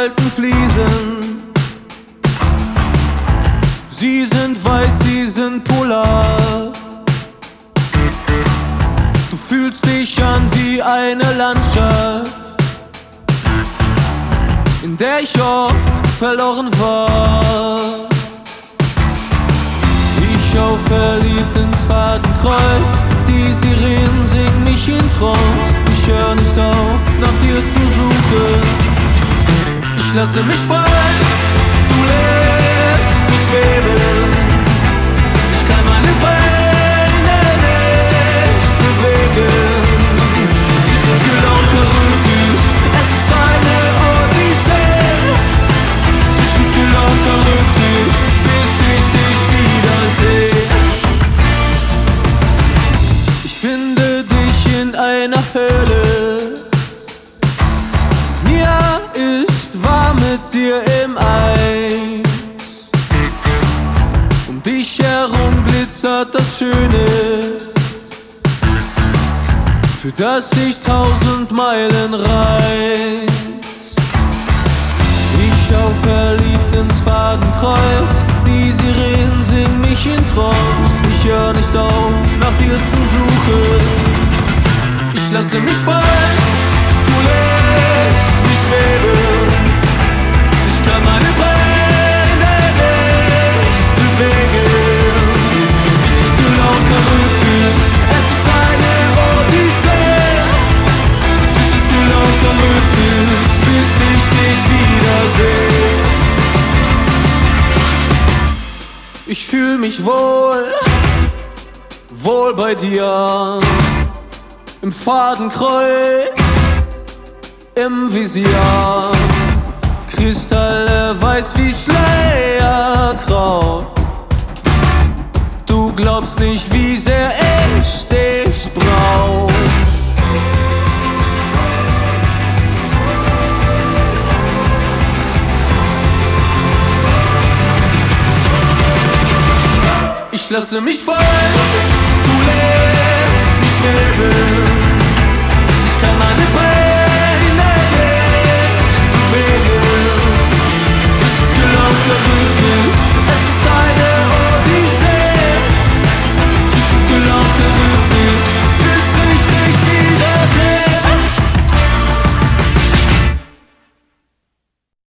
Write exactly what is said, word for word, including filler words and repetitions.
alten Fliesen. Sie sind weiß, sie sind polar. Du fühlst dich an wie eine Landschaft, in der ich oft verloren war. Ich schau verliebt ins Fadenkreuz, die Sirenen singen mich in Trance. Ich hör nicht auf, nach dir zu suchen. Ich lasse mich fallen, du lässt mich schweben. Ich kann meine Beine nicht bewegen. Zwischen Skylla und Charybdis, es ist eine Odyssee. Zwischen Skylla und Charybdis, bis ich dich wiedersehe. Ich finde dich in einer Höhle. Mir ist warm mit dir im Eis. Um dich herum glitzert das Schöne, für das ich tausend Meilen reis. Ich schau verliebt ins Fadenkreuz, die Sirenen singen mich in Trance. Ich hör nicht auf, nach dir zu suchen. Ich lasse mich fallen, du lässt mich schweben. Ich kann meine Beine nicht bewegen. Zwischen Skylla und Charybdis, es ist eine Odyssee. Zwischen Skylla und Charybdis, bis ich dich wiedersehe. Ich fühl mich wohl, wohl bei dir. Im Fadenkreuz, im Visier. Kristalle weiß wie Schleierkraut. Du glaubst nicht, wie sehr ich dich brauch. Ich lasse mich fallen, du lässt mich schweben. Ich kann meine Beine nicht bewegen. Zwischen Skylla und Charybdis, es ist eine